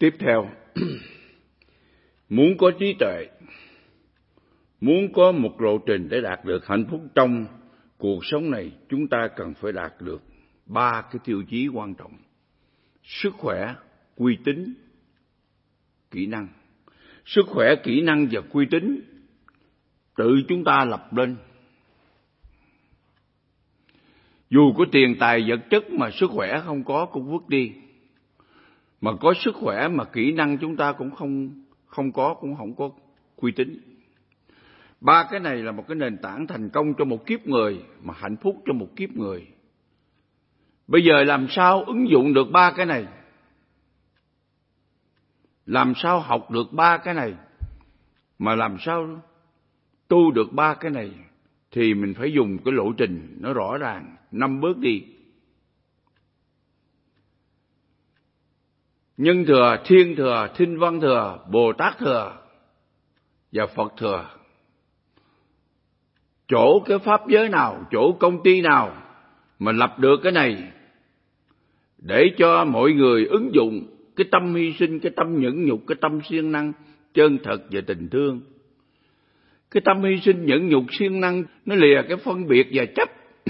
Tiếp theo, muốn có trí tuệ, muốn có một lộ trình để đạt được hạnh phúc trong cuộc sống này, chúng ta cần phải đạt được 3 cái tiêu chí quan trọng: sức khỏe, uy tín, kỹ năng. Sức khỏe, kỹ năng và uy tín tự chúng ta lập lên. Dù có tiền tài vật chất mà sức khỏe không có cũng vứt đi. Mà có sức khỏe mà kỹ năng chúng ta cũng không có, cũng không có uy tín. 3 cái này là một cái nền tảng thành công cho một kiếp người, mà hạnh phúc cho một kiếp người. Bây giờ làm sao ứng dụng được 3 cái này? Làm sao học được 3 cái này? Mà làm sao tu được 3 cái này? Thì mình phải dùng cái lộ trình nó rõ ràng, 5 bước đi. Nhân thừa, thiên thừa, thiên văn thừa, Bồ Tát thừa và Phật thừa. Chỗ cái pháp giới nào, chỗ công ty nào mà lập được cái này để cho mọi người ứng dụng cái tâm hy sinh, cái tâm nhẫn nhục, cái tâm siêng năng, chân thật và tình thương. Cái tâm hy sinh, nhẫn nhục, siêng năng nó lìa cái phân biệt và chấp.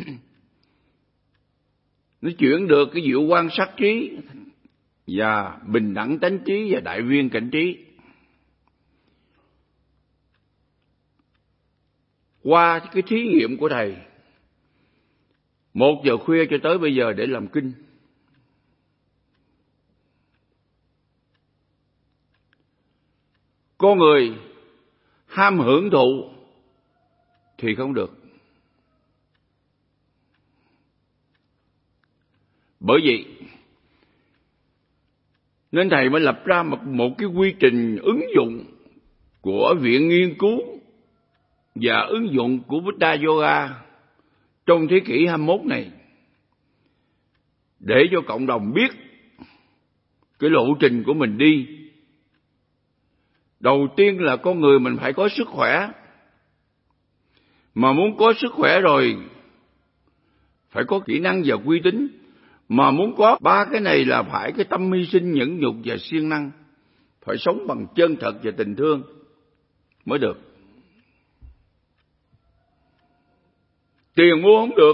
Nó chuyển được cái diệu quan sát trí và bình đẳng tánh trí và đại viên cảnh trí. Qua cái thí nghiệm của thầy, 1 giờ khuya cho tới bây giờ để làm kinh, con người ham hưởng thụ thì không được. Bởi vậy nên thầy mới lập ra một cái quy trình ứng dụng của Viện Nghiên cứu và ứng dụng của Buddha Yoga trong thế kỷ 21 này, để cho cộng đồng biết cái lộ trình của mình đi. Đầu tiên là con người mình phải có sức khỏe. Mà muốn có sức khỏe rồi phải có kỹ năng và uy tín. Mà muốn có 3 cái này là phải cái tâm hy sinh, nhẫn nhục và siêng năng. Phải sống bằng chân thật và tình thương mới được. Tiền mua không được.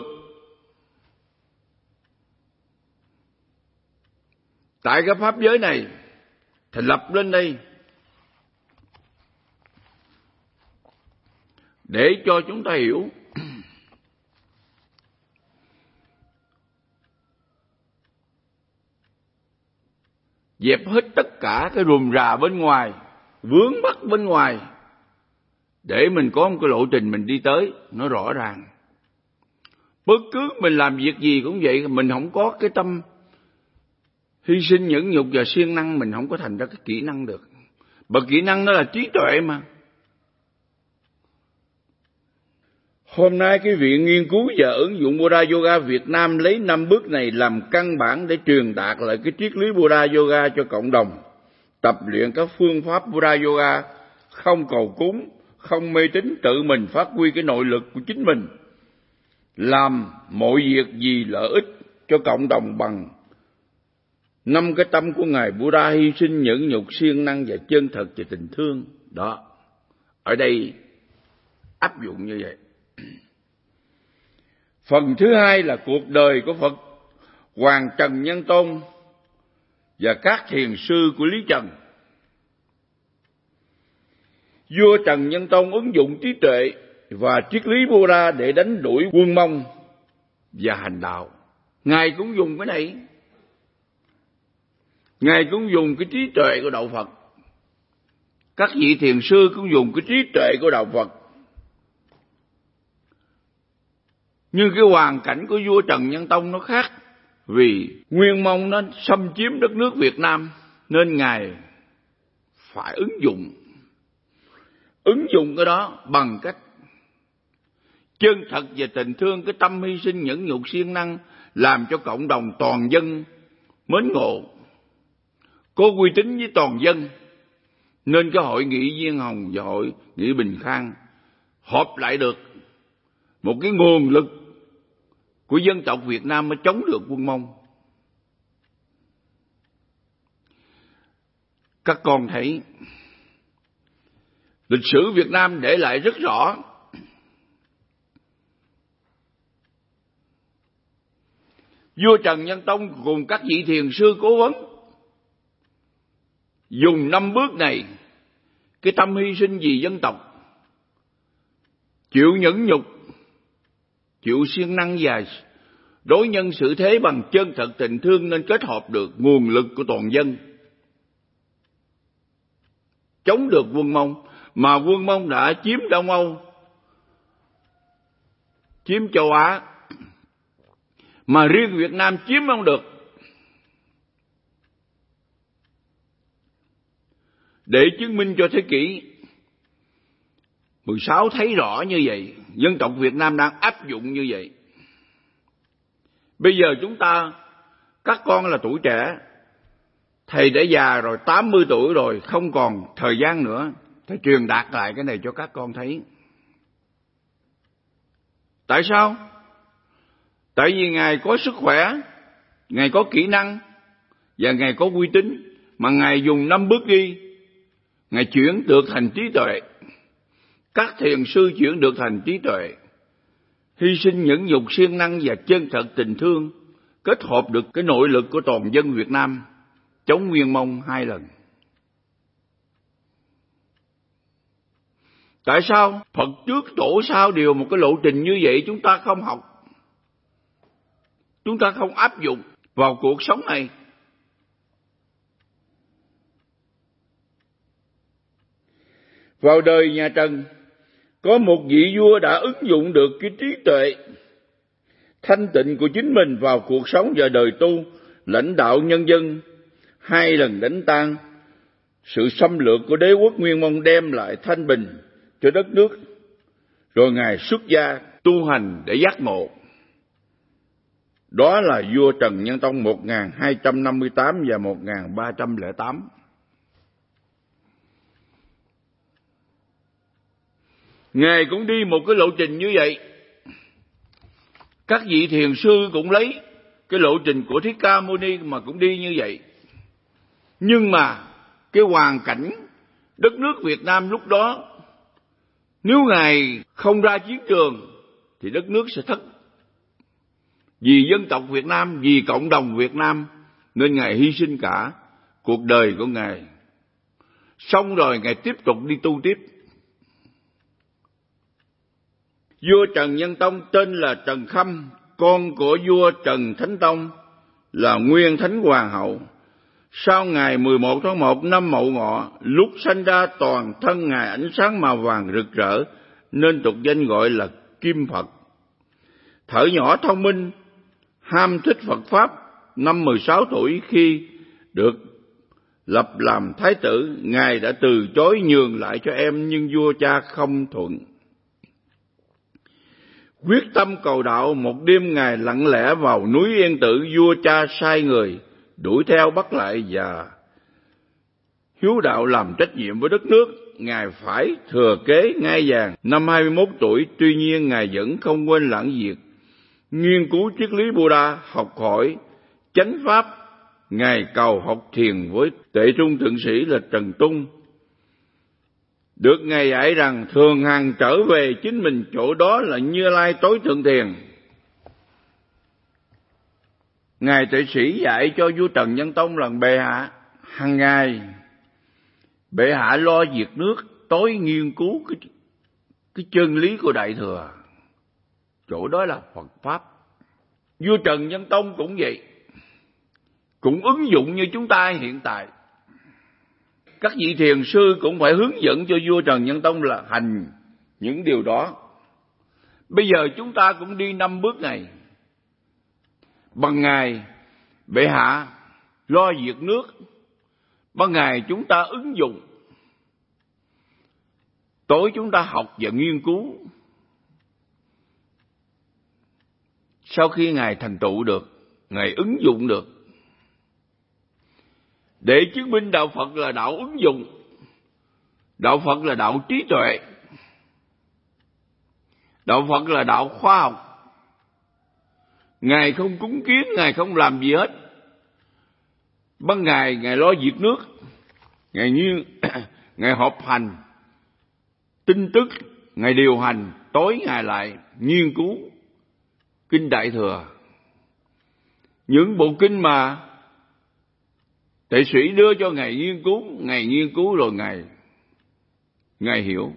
Tại cái pháp giới này thầy lập lên đây để cho chúng ta hiểu dẹp hết tất cả cái rườm rà bên ngoài, vướng mắc bên ngoài, để mình có một cái lộ trình mình đi tới nó rõ ràng. Bất cứ mình làm việc gì cũng vậy, mình không có cái tâm hy sinh, nhẫn nhục và siêng năng, mình không có thành ra cái kỹ năng được. Bởi kỹ năng nó là trí tuệ mà. Hôm nay cái Viện Nghiên cứu và ứng dụng Buddha Yoga Việt Nam lấy 5 bước này làm căn bản để truyền đạt lại cái triết lý Buddha Yoga cho cộng đồng. Tập luyện các phương pháp Buddha Yoga, không cầu cúng, không mê tín, tự mình phát huy cái nội lực của chính mình, làm mọi việc vì lợi ích cho cộng đồng bằng 5 cái tâm của Ngài Buddha: hy sinh, nhẫn nhục, siêng năng và chân thật và tình thương. Đó, ở đây áp dụng như vậy. Phần thứ hai là cuộc đời của Phật Hoàng Trần Nhân Tôn và các thiền sư của Lý Trần. Vua Trần Nhân Tông ứng dụng trí tuệ và triết lý Buddha để đánh đuổi quân Mông và hành đạo. Ngài cũng dùng cái này. Ngài cũng dùng cái trí tuệ của đạo Phật. Các vị thiền sư cũng dùng cái trí tuệ của đạo Phật. Nhưng cái hoàn cảnh của vua Trần Nhân Tông nó khác. Vì Nguyên Mông nó xâm chiếm đất nước Việt Nam, nên Ngài phải ứng dụng cái đó bằng cách chân thật và tình thương, cái tâm hy sinh, nhẫn nhục, siêng năng, làm cho cộng đồng toàn dân mến ngộ, có uy tín với toàn dân. Nên cái hội nghị Diên Hồng và hội nghị Bình Khang họp lại được một cái nguồn lực của dân tộc Việt Nam mới chống được quân Mông. Các con thấy lịch sử Việt Nam để lại rất rõ. Vua Trần Nhân Tông cùng các vị thiền sư cố vấn dùng 5 bước này, cái tâm hy sinh vì dân tộc, chịu nhẫn nhục, chịu siêng năng và đối nhân xử thế bằng chân thật tình thương, nên kết hợp được nguồn lực của toàn dân, chống được quân Mông. Mà quân Mông đã chiếm Đông Âu, chiếm châu Á, mà riêng Việt Nam chiếm không được. Để chứng minh cho thế kỷ 16 thấy rõ như vậy, dân tộc Việt Nam đang áp dụng như vậy. Bây giờ chúng ta, các con là tuổi trẻ, thầy đã già rồi, 80 tuổi rồi, không còn thời gian nữa. Thầy truyền đạt lại cái này cho các con thấy. Tại sao? Tại vì Ngài có sức khỏe, Ngài có kỹ năng và Ngài có uy tín, mà Ngài dùng 5 bước đi, Ngài chuyển được thành trí tuệ. Các thiền sư chuyển được thành trí tuệ, hy sinh nhẫn nhục siêng năng và chân thật tình thương, kết hợp được cái nội lực của toàn dân Việt Nam, chống Nguyên Mông 2 lần. Tại sao Phật trước tổ sau đều một cái lộ trình như vậy chúng ta không học, chúng ta không áp dụng vào cuộc sống này? Vào đời nhà Trần, có một vị vua đã ứng dụng được cái trí tuệ thanh tịnh của chính mình vào cuộc sống và đời tu, lãnh đạo nhân dân, 2 lần đánh tan sự xâm lược của đế quốc Nguyên Mông, đem lại thanh bình cho đất nước. Rồi Ngài xuất gia tu hành để giác ngộ. Đó là vua Trần Nhân Tông 1258 và 1308. Ngài cũng đi một cái lộ trình như vậy. Các vị thiền sư cũng lấy cái lộ trình của Thích Ca Mâu Ni mà cũng đi như vậy. Nhưng mà cái hoàn cảnh đất nước Việt Nam lúc đó, nếu Ngài không ra chiến trường thì đất nước sẽ thất. Vì dân tộc Việt Nam, vì cộng đồng Việt Nam, nên Ngài hy sinh cả cuộc đời của Ngài. Xong rồi Ngài tiếp tục đi tu tiếp. Vua Trần Nhân Tông tên là Trần Khâm, con của vua Trần Thánh Tông là Nguyên Thánh Hoàng hậu. Sau ngày 11 tháng 1 năm Mậu Ngọ, lúc sanh ra toàn thân Ngài ánh sáng màu vàng rực rỡ, nên tục danh gọi là Kim Phật. Thuở nhỏ thông minh, ham thích Phật Pháp, năm 16 tuổi khi được lập làm thái tử, Ngài đã từ chối nhường lại cho em, nhưng vua cha không thuận. Quyết tâm cầu đạo, một đêm Ngài lặng lẽ vào núi Yên Tử, vua cha sai người đuổi theo bắt lại và hiếu đạo làm trách nhiệm với đất nước. Ngài phải thừa kế ngai vàng năm 21 tuổi, tuy nhiên Ngài vẫn không quên lãng việc nghiên cứu triết lý Buddha, học hỏi chánh pháp. Ngài cầu học thiền với Tệ Trung thượng sĩ là Trần Tung, được Ngài dạy rằng thường hằng trở về chính mình, chỗ đó là Như Lai tối thượng thiền. Ngài Tệ Sĩ dạy cho vua Trần Nhân Tông rằng: bệ hạ, hàng ngày bệ hạ lo việc nước, tối nghiên cứu cái chân lý của Đại Thừa, chỗ đó là Phật Pháp. Vua Trần Nhân Tông cũng vậy, cũng ứng dụng như chúng ta hiện tại. Các vị thiền sư cũng phải hướng dẫn cho vua Trần Nhân Tông là hành những điều đó. Bây giờ chúng ta cũng đi 5 bước này. Ban ngày bệ hạ lo việc nước, ban ngày chúng ta ứng dụng, tối chúng ta học và nghiên cứu. Sau khi Ngài thành tựu được, Ngài ứng dụng được, để chứng minh đạo Phật là đạo ứng dụng, đạo Phật là đạo trí tuệ, đạo Phật là đạo khoa học. Ngài không cúng kiến, Ngài không làm gì hết. Ban ngày Ngài lo việc nước, Ngài họp hành tin tức, Ngài điều hành, tối Ngài lại nghiên cứu kinh Đại Thừa. Những bộ kinh mà Tệ Sĩ đưa cho Ngài nghiên cứu rồi Ngài hiểu.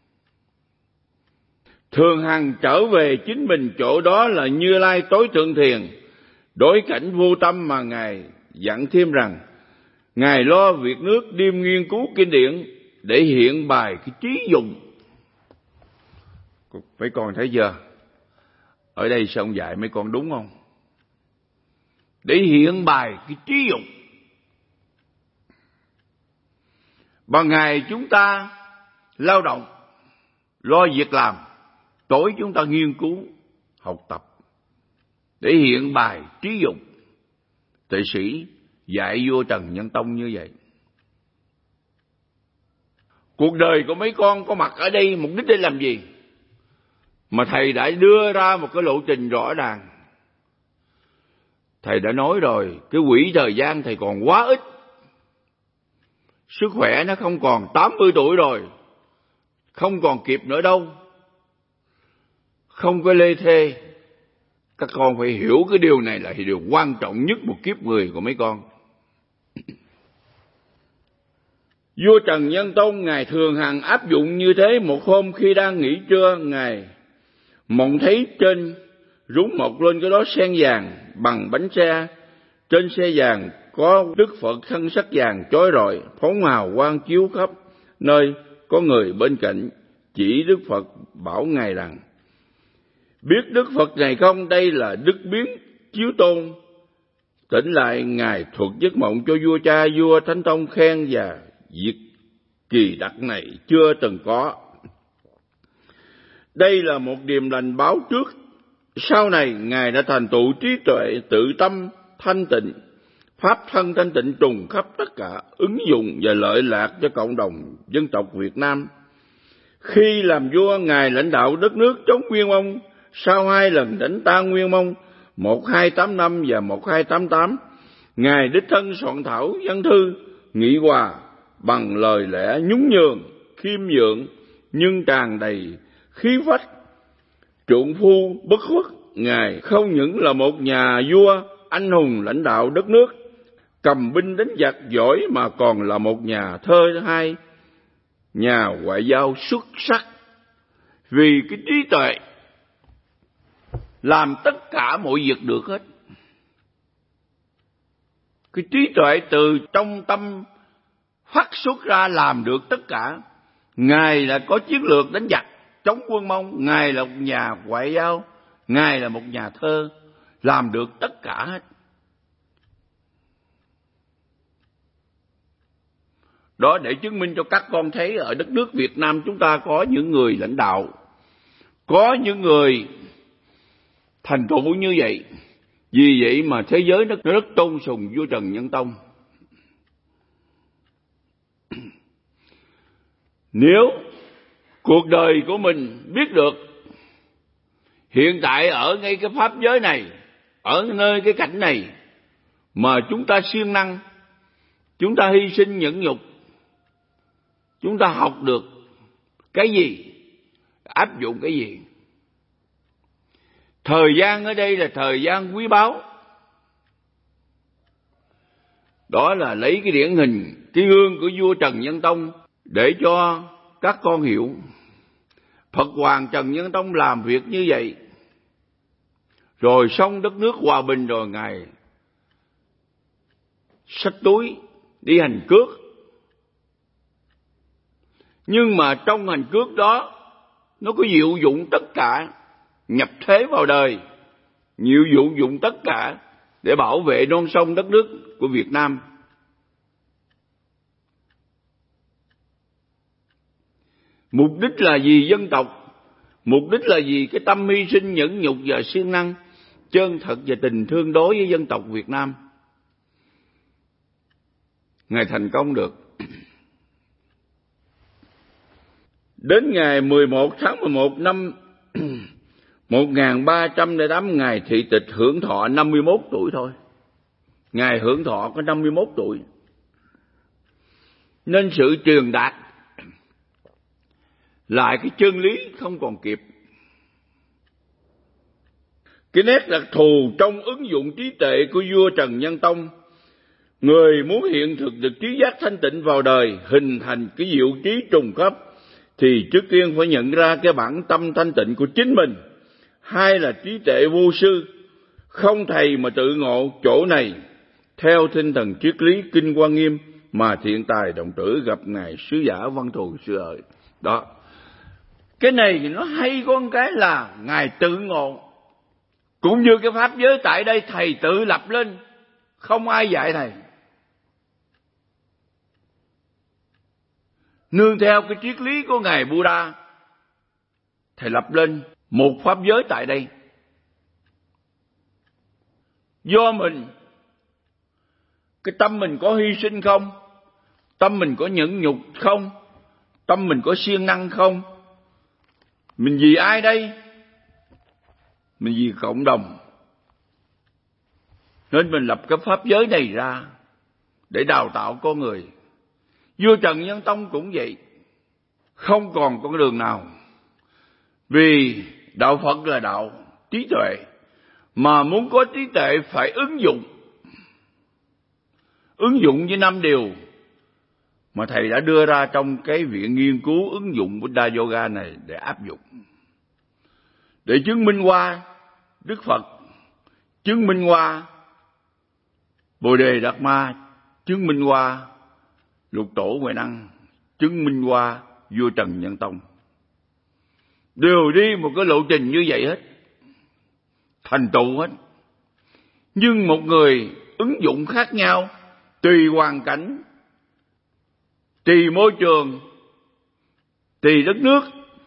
Thường hằng trở về chính mình chỗ đó là Như Lai tối thượng thiền, đối cảnh vô tâm mà Ngài dặn thêm rằng Ngài lo việc nước đêm nghiên cứu kinh điển để hiện bài cái trí dụng. Mấy con thấy chưa? Ở đây sao ông dạy mấy con đúng không? Để hiện bài cái trí dụng. Ban ngày chúng ta lao động, lo việc làm, tối chúng ta nghiên cứu, học tập, để hiện bài trí dụng. Tệ Sĩ dạy vua Trần Nhân Tông như vậy. Cuộc đời của mấy con có mặt ở đây mục đích để làm gì? Mà Thầy đã đưa ra một cái lộ trình rõ ràng. Thầy đã nói rồi, cái quỹ thời gian Thầy còn quá ít. Sức khỏe nó không còn 80 tuổi rồi, không còn kịp nữa đâu. Không có lê thê. Các con phải hiểu cái điều này là điều quan trọng nhất một kiếp người của mấy con. Vua Trần Nhân Tông Ngài thường hằng áp dụng như thế. Một hôm khi đang nghỉ trưa, Ngài mộng thấy trên rúng mọc lên cái đó sen vàng bằng bánh xe. Trên xe vàng có Đức Phật thân sắc vàng chói rọi, phóng hào quang chiếu khắp nơi. Có người bên cạnh chỉ Đức Phật bảo Ngài rằng: biết Đức Phật này không? Đây là Đức Biến Chiếu Tôn. Tỉnh lại, Ngài thuật giấc mộng cho vua cha. Vua Thánh Tông khen và việc kỳ đặc này chưa từng có. Đây là một điềm lành báo trước. Sau này Ngài đã thành tựu trí tuệ, tự tâm thanh tịnh, pháp thân thanh tịnh trùng khắp tất cả, ứng dụng và lợi lạc cho cộng đồng dân tộc Việt Nam. Khi làm vua, Ngài lãnh đạo đất nước chống Nguyên Mông. Sau 2 lần đánh tan Nguyên Mông 1285 và 1288, Ngài đích thân soạn thảo văn thư nghị hòa bằng lời lẽ nhún nhường, khiêm nhượng nhưng tràn đầy khí phách, trượng phu bất khuất. Ngài không những là một nhà vua anh hùng lãnh đạo đất nước, cầm binh đánh giặc giỏi, mà còn là một nhà thơ hay, nhà ngoại giao xuất sắc. Vì cái trí tuệ làm tất cả mọi việc được hết. Cái trí tuệ từ trong tâm phát xuất ra làm được tất cả. Ngài là có chiến lược đánh giặc chống quân Mông, Ngài là một nhà ngoại giao, Ngài là một nhà thơ, làm được tất cả hết. Đó để chứng minh cho các con thấy ở đất nước Việt Nam chúng ta có những người lãnh đạo, có những người thành tựu như vậy. Vì vậy mà thế giới nó rất tôn sùng vua Trần Nhân Tông. Nếu cuộc đời của mình biết được hiện tại ở ngay cái pháp giới này, ở nơi cái cảnh này mà chúng ta siêng năng, chúng ta hy sinh nhẫn nhục, chúng ta học được cái gì, áp dụng cái gì. Thời gian ở đây là thời gian quý báu. Đó là lấy cái điển hình, cái gương của vua Trần Nhân Tông để cho các con hiểu. Phật Hoàng Trần Nhân Tông làm việc như vậy, rồi xong đất nước hòa bình rồi Ngài xách túi đi hành cước. Nhưng mà trong hành cước đó nó có diệu dụng tất cả, nhập thế vào đời, nhiều dụng tất cả để bảo vệ non sông đất nước của Việt Nam. Mục đích là gì dân tộc? Mục đích là gì? Cái tâm hy sinh nhẫn nhục và siêng năng, chân thật và tình thương đối với dân tộc Việt Nam. Ngài thành công được. Đến ngày 11 tháng 11 năm 1308, Ngài thị tịch hưởng thọ 51 tuổi thôi. Ngài hưởng thọ có 51 tuổi. nên sự truyền đạt lại cái chân lý không còn kịp. Cái nét đặc thù trong ứng dụng trí tuệ của vua Trần Nhân Tông, người muốn hiện thực được trí giác thanh tịnh vào đời, hình thành cái diệu trí trùng khớp, thì trước tiên phải nhận ra cái bản tâm thanh tịnh của chính mình. Hai là trí tuệ vô sư, không thầy mà tự ngộ. Chỗ này theo tinh thần triết lý Kinh Hoa Nghiêm mà Thiện Tài Đồng Tử gặp ngài sứ giả Văn Thù xưa ơi. Đó, cái này thì nó hay có một cái là ngài tự ngộ. Cũng như cái pháp giới tại đây thầy tự lập lên, không ai dạy thầy. Nương theo cái triết lý của ngài Buddha, thầy lập lên một pháp giới tại đây. Do mình, cái tâm mình có hy sinh không? Tâm mình có nhẫn nhục không? Tâm mình có siêng năng không? Mình vì ai đây? Mình vì cộng đồng. Nên mình lập cái pháp giới này ra để đào tạo con người. Vua Trần Nhân Tông cũng vậy, không còn con đường nào. Vì đạo Phật là đạo trí tuệ, mà muốn có trí tuệ phải ứng dụng. Ứng dụng với 5 điều mà thầy đã đưa ra trong cái viện nghiên cứu ứng dụng Buddha Yoga này để áp dụng, để chứng minh qua Đức Phật, chứng minh qua Bồ Đề Đạt Ma, chứng minh qua Lục Tổ Huệ Năng, chứng minh qua vua Trần Nhân Tông. Đều đi một cái lộ trình như vậy hết, thành tựu hết. Nhưng một người ứng dụng khác nhau, tùy hoàn cảnh, tùy môi trường, tùy đất nước,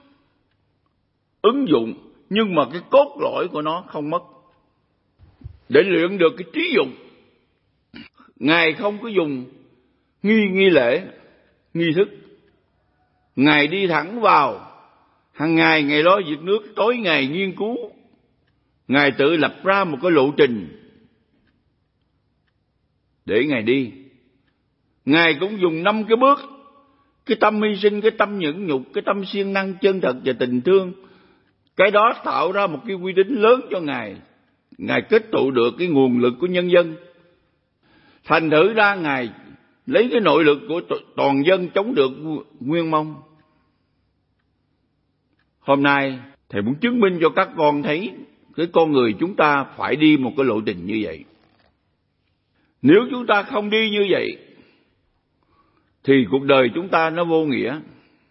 ứng dụng, nhưng mà cái cốt lõi của nó không mất. Để luyện được cái trí dụng, Ngài không có dùng nghi lễ, nghi thức. Ngài đi thẳng vào, hàng ngày Ngài lo việc nước, tối ngày nghiên cứu. Ngài tự lập ra một cái lộ trình để Ngài đi. Ngài cũng dùng 5 cái bước: cái tâm hy sinh, cái tâm nhẫn nhục, cái tâm siêng năng, chân thật và tình thương. Cái đó tạo ra một cái quy định lớn cho Ngài. Ngài kết tụ được cái nguồn lực của nhân dân. Thành thử ra Ngài lấy cái nội lực của toàn dân chống được Nguyên Mông. Hôm nay thầy muốn chứng minh cho các con thấy cái con người chúng ta phải đi một cái lộ trình như vậy. Nếu chúng ta không đi như vậy thì cuộc đời chúng ta nó vô nghĩa.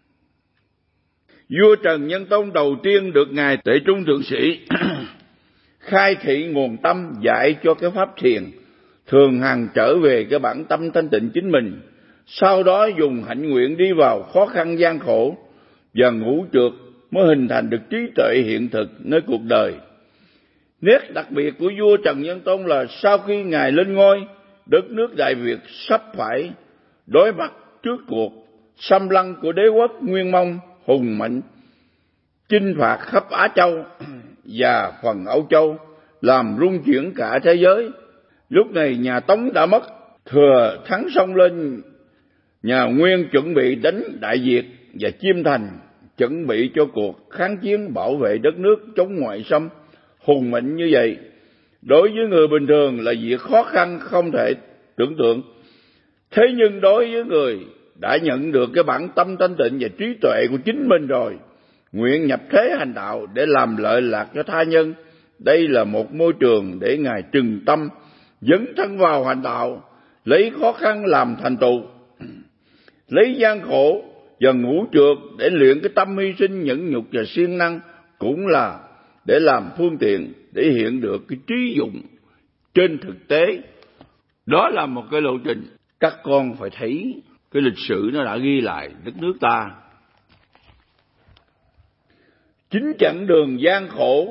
Vua Trần Nhân Tông đầu tiên được Ngài Tệ Trung Thượng Sĩ khai thị nguồn tâm, dạy cho cái pháp thiền, thường hằng trở về cái bản tâm thanh tịnh chính mình. Sau đó dùng hạnh nguyện đi vào khó khăn gian khổ và ngũ trượt mới hình thành được trí tuệ hiện thực nơi cuộc đời. Nét đặc biệt của vua Trần Nhân Tông là sau khi Ngài lên ngôi, đất nước Đại Việt sắp phải đối mặt trước cuộc xâm lăng của đế quốc Nguyên Mông hùng mạnh, chinh phạt khắp Á Châu và phần Âu Châu, làm rung chuyển cả thế giới. Lúc này nhà Tống đã mất, thừa thắng xông lên. Nhà Nguyên chuẩn bị đánh Đại Việt và Chiêm Thành, chuẩn bị cho cuộc kháng chiến bảo vệ đất nước chống ngoại xâm hùng mạnh như vậy. Đối với người bình thường là việc khó khăn không thể tưởng tượng. Thế nhưng đối với người đã nhận được cái bản tâm thanh tịnh và trí tuệ của chính mình rồi, nguyện nhập thế hành đạo để làm lợi lạc cho tha nhân, đây là một môi trường để Ngài trừng tâm, dấn thân vào hành đạo, lấy khó khăn làm thành tựu, lấy gian khổ và ngũ trượt để luyện cái tâm hy sinh, nhẫn nhục và siêng năng, cũng là để làm phương tiện để hiện được cái trí dụng trên thực tế. Đó là một cái lộ trình. Các con phải thấy cái lịch sử nó đã ghi lại đất nước ta. Chính chặng đường gian khổ,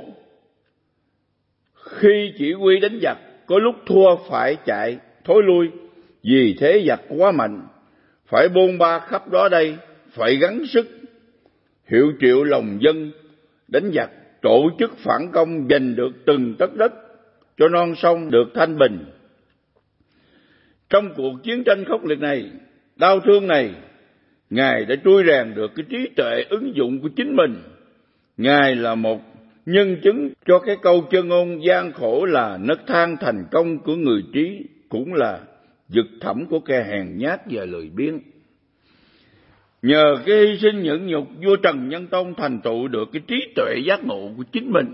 khi chỉ huy đánh giặc, có lúc thua phải chạy thối lui, vì thế giặc quá mạnh, phải bôn ba khắp đó đây, phải gắng sức hiệu triệu lòng dân đánh giặc, tổ chức phản công, giành được từng tấc đất cho non sông được thanh bình. Trong cuộc chiến tranh khốc liệt này, đau thương này, Ngài đã trui rèn được cái trí tuệ ứng dụng của chính mình. Ngài là một nhân chứng cho cái câu chân ngôn gian khổ là nấc thang thành công của người trí, cũng là vực thẳm của kẻ hèn nhát và lười biếng. Nhờ cái hy sinh nhẫn nhục, vua Trần Nhân Tông thành tựu được cái trí tuệ giác ngộ của chính mình.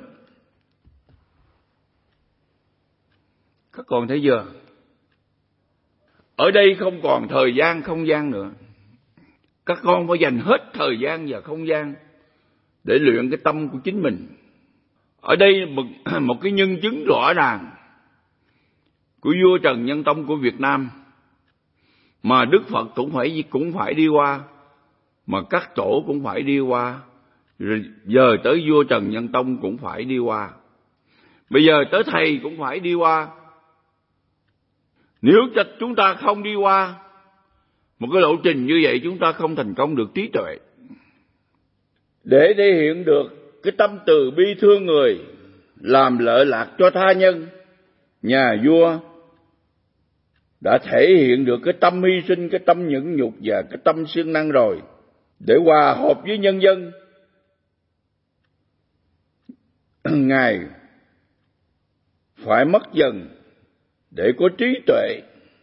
Các con thấy chưa? Ở đây không còn thời gian, không gian nữa. Các con phải dành hết thời gian và không gian để luyện cái tâm của chính mình. Ở đây một cái nhân chứng rõ ràng của vua Trần Nhân Tông của Việt Nam mà Đức Phật cũng phải đi qua, mà các tổ cũng phải đi qua, rồi giờ tới vua Trần Nhân Tông cũng phải đi qua, bây giờ tới thầy cũng phải đi qua. Nếu chúng ta không đi qua một cái lộ trình như vậy, chúng ta không thành công được trí tuệ. Để thể hiện được cái tâm từ bi thương người, làm lợi lạc cho tha nhân, nhà vua đã thể hiện được cái tâm hy sinh, cái tâm nhẫn nhục và cái tâm siêng năng rồi. Để hòa hợp với nhân dân, Ngài phải mất dần để có trí tuệ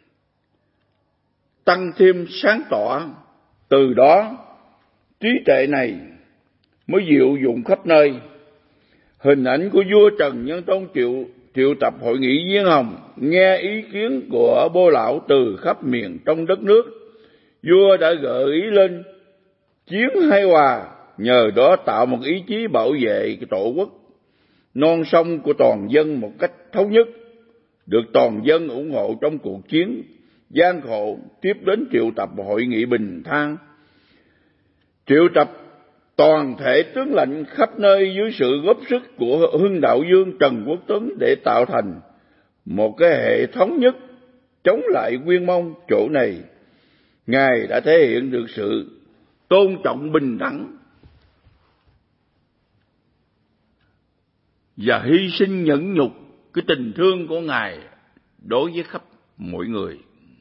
tăng thêm sáng tỏ. Từ đó trí tuệ này mới diệu dụng khắp nơi. Hình ảnh của vua Trần Nhân Tông triệu tập hội nghị Viên Hồng, nghe ý kiến của bô lão từ khắp miền trong đất nước. Vua đã gợi ý lên chiến hay hòa, nhờ đó tạo một ý chí bảo vệ cái tổ quốc non sông của toàn dân một cách thống nhất, được toàn dân ủng hộ trong cuộc chiến gian khổ. Tiếp đến triệu tập hội nghị Bình Thang, triệu tập toàn thể tướng lãnh khắp nơi dưới sự góp sức của Hưng Đạo Vương Trần Quốc Tuấn để tạo thành một cái hệ thống nhất chống lại Nguyên Mông. Chỗ này Ngài đã thể hiện được sự tôn trọng bình đẳng và hy sinh nhẫn nhục, cái tình thương của Ngài đối với khắp mọi người.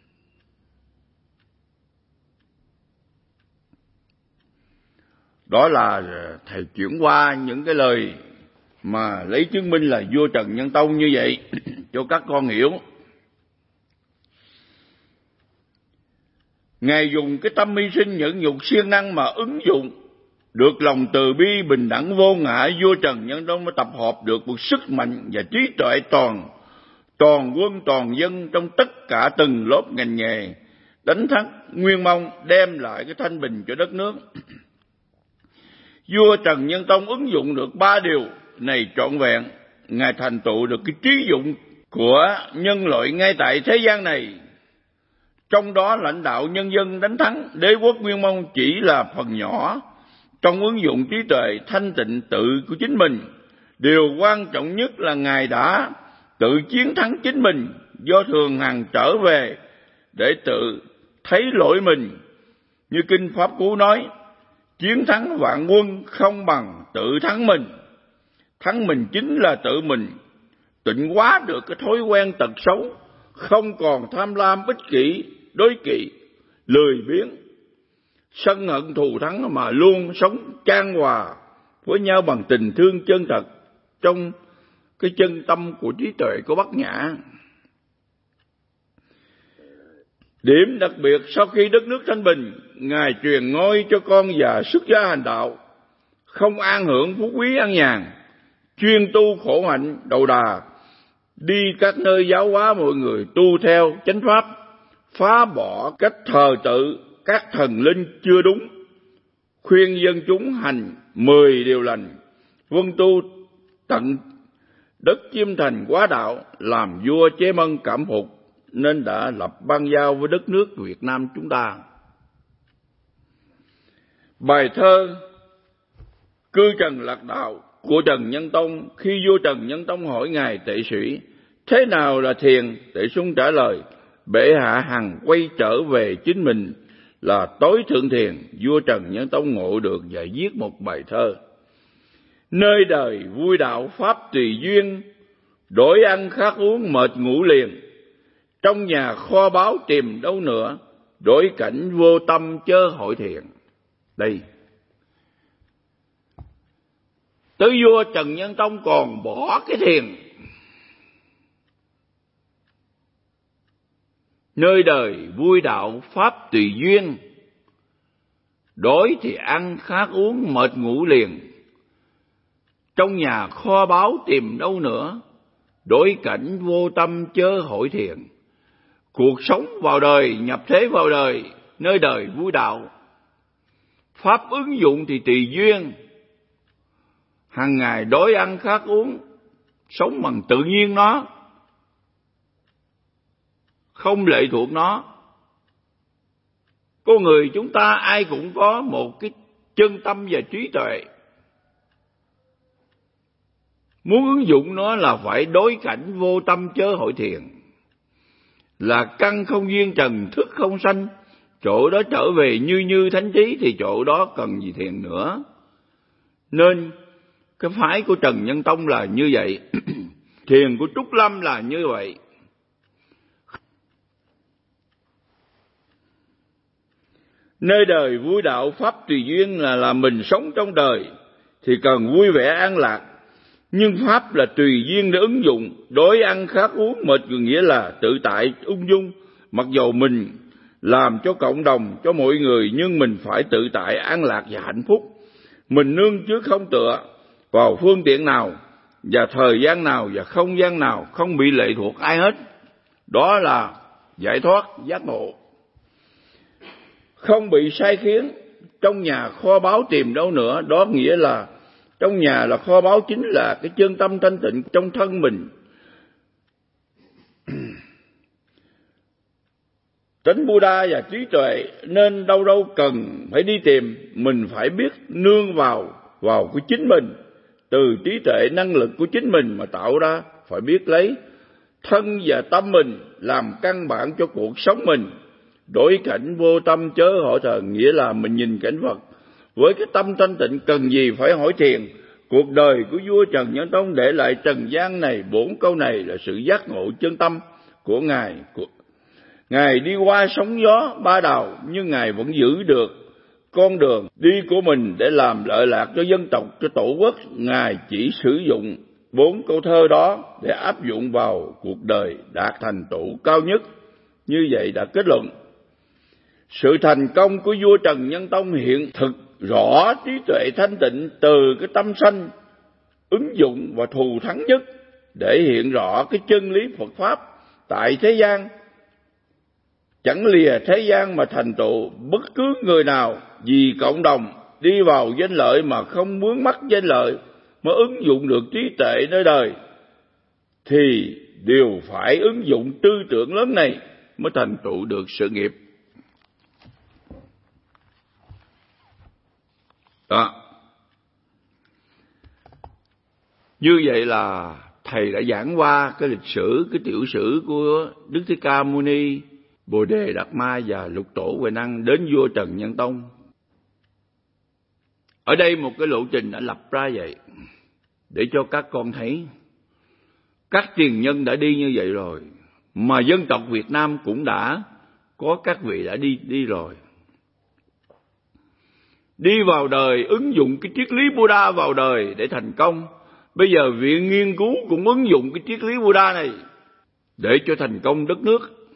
Đó là thầy chuyển qua những cái lời mà lấy chứng minh là vua Trần Nhân Tông như vậy cho các con hiểu. Ngài dùng cái tâm hy sinh nhẫn nhục siêng năng mà ứng dụng được lòng từ bi bình đẳng vô ngã. Vua Trần Nhân Tông mới tập hợp được một sức mạnh và trí tuệ toàn quân toàn dân trong tất cả từng lớp ngành nghề, đánh thắng Nguyên Mông, đem lại cái thanh bình cho đất nước. Vua Trần Nhân Tông ứng dụng được 3 điều này trọn vẹn. Ngài thành tựu được cái trí dụng của nhân loại ngay tại thế gian này. Trong đó lãnh đạo nhân dân đánh thắng đế quốc Nguyên Mông chỉ là phần nhỏ. Trong ứng dụng trí tuệ thanh tịnh tự của chính mình, điều quan trọng nhất là Ngài đã tự chiến thắng chính mình, do thường hằng trở về để tự thấy lỗi mình. Như Kinh Pháp Cú nói, chiến thắng vạn quân không bằng tự thắng mình. Thắng mình chính là tự mình tịnh hóa được cái thói quen tật xấu, không còn tham lam, ích kỷ, đố kỵ, lười biếng, sân hận thù thắng, mà luôn sống chan hòa với nhau bằng tình thương chân thật trong cái chân tâm của trí tuệ của Bát Nhã. Điểm đặc biệt, sau khi đất nước thanh bình, Ngài truyền ngôi cho con và xuất gia hành đạo, không an hưởng phú quý an nhàn, chuyên tu khổ hạnh đầu đà, đi các nơi giáo hóa mọi người tu theo chánh pháp, phá bỏ cách thờ tự các thần linh chưa đúng, khuyên dân chúng hành 10 điều lành, vân tu tận đất chiêm thành quá đạo, làm vua chế mân cảm phục, nên đã lập ban giao với đất nước Việt Nam chúng ta. Bài thơ Cư Trần Lạc Đạo của Trần Nhân Tông. Khi vua Trần Nhân Tông hỏi Ngài Tệ Sĩ thế nào là thiền, Tệ Xuân trả lời, bệ hạ hằng quay trở về chính mình là tối thượng thiền. Vua Trần Nhân Tông ngộ được và viết một bài thơ: nơi đời vui đạo pháp tùy duyên, đổi ăn khát uống mệt ngủ liền, trong nhà kho báu tìm đâu nữa, đối cảnh vô tâm chớ hội thiền. Đây, tới vua Trần Nhân Tông còn bỏ cái thiền. Nơi đời vui đạo pháp tùy duyên, đói thì ăn khát uống mệt ngủ liền. Trong nhà kho báu tìm đâu nữa, đối cảnh vô tâm chớ hội thiền. Cuộc sống vào đời, nhập thế vào đời, nơi đời vui đạo. Pháp ứng dụng thì tùy duyên, hàng ngày đói ăn khát uống, sống bằng tự nhiên nó, không lệ thuộc nó. Con người chúng ta ai cũng có một cái chân tâm và trí tuệ. Muốn ứng dụng nó là phải đối cảnh vô tâm chớ hội thiền. Là căn không duyên trần thức không sanh, chỗ đó trở về như thánh trí thì chỗ đó cần gì thiền nữa. Nên cái phái của Trần Nhân Tông là như vậy. Thiền của Trúc Lâm là như vậy. Nơi đời vui đạo pháp tùy duyên là mình sống trong đời thì cần vui vẻ an lạc. Nhưng pháp là tùy duyên để ứng dụng, đói ăn khát uống mệt nghĩa là tự tại ung dung. Mặc dầu mình làm cho cộng đồng, cho mọi người, nhưng mình phải tự tại an lạc và hạnh phúc. Mình nương chứ không tựa vào phương tiện nào và thời gian nào và không gian nào, không bị lệ thuộc ai hết. Đó là giải thoát giác ngộ. Không bị sai khiến, trong nhà kho báu tìm đâu nữa. Đó nghĩa là trong nhà là kho báu, chính là cái chân tâm thanh tịnh trong thân mình. Tánh Buddha và trí tuệ nên đâu đâu cần phải đi tìm. Mình phải biết nương vào của chính mình. Từ trí tuệ năng lực của chính mình mà tạo ra. Phải biết lấy thân và tâm mình làm căn bản cho cuộc sống mình. Đối cảnh vô tâm chớ hội thiền, nghĩa là mình nhìn cảnh vật với cái tâm thanh tịnh, cần gì phải hỏi thiền. Cuộc đời của vua Trần Nhân Tông để lại trần gian này, 4 câu này là sự giác ngộ chân tâm của Ngài. Ngài đi qua sóng gió ba đào, nhưng Ngài vẫn giữ được con đường đi của mình để làm lợi lạc cho dân tộc, cho tổ quốc. Ngài chỉ sử dụng 4 câu thơ đó để áp dụng vào cuộc đời, đạt thành tựu cao nhất. Như vậy đã kết luận sự thành công của vua Trần Nhân Tông hiện thực rõ trí tuệ thanh tịnh từ cái tâm sanh ứng dụng và thù thắng nhất để hiện rõ cái chân lý Phật Pháp tại thế gian. Chẳng lìa thế gian mà thành tựu bất cứ người nào vì cộng đồng đi vào danh lợi mà không vướng mắc danh lợi, mà ứng dụng được trí tuệ nơi đời thì đều phải ứng dụng tư tưởng lớn này mới thành tựu được sự nghiệp. Đó. Như vậy là thầy đã giảng qua cái lịch sử, cái tiểu sử của Đức Thích Ca Mâu Ni, Bồ Đề Đạt Ma và Lục Tổ Huệ Năng đến vua Trần Nhân Tông. Ở đây một cái lộ trình đã lập ra vậy để cho các con thấy các tiền nhân đã đi như vậy rồi, mà dân tộc Việt Nam cũng đã có các vị đã đi rồi. Đi vào đời, ứng dụng cái triết lý Buddha vào đời để thành công. Bây giờ Viện Nghiên cứu cũng ứng dụng cái triết lý Buddha này để cho thành công đất nước.